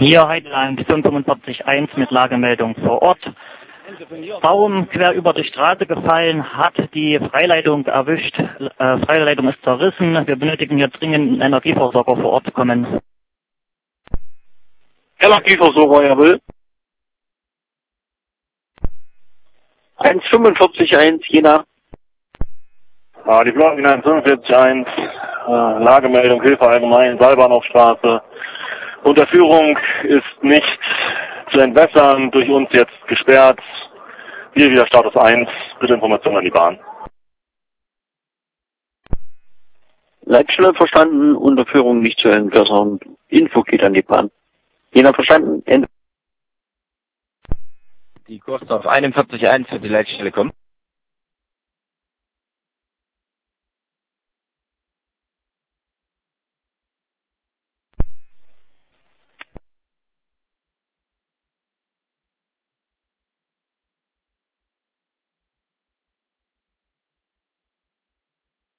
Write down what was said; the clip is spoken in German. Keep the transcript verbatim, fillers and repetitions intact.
Hier Heideland fünfundvierzig eins mit Lagemeldung vor Ort. Baum quer über die Straße gefallen, hat die Freileitung erwischt. Äh, Freileitung ist zerrissen. Wir benötigen hier dringend einen Energieversorger vor Ort kommen. Energieversorger, jawohl. eins fünfundvierzig eins, Jena. Ah, die Blocken eins fünfundvierzig eins, äh, Lagemeldung, Hilfe allgemein, Seilbahnhofstraße. Unterführung ist nicht zu entwässern, durch uns jetzt gesperrt. Hier wieder Status eins, bitte Information an die Bahn. Leitstelle verstanden, Unterführung nicht zu entwässern. Info geht an die Bahn. Jena verstanden, Ende. Die Kurs auf einundvierzig eins für die Leitstelle kommen.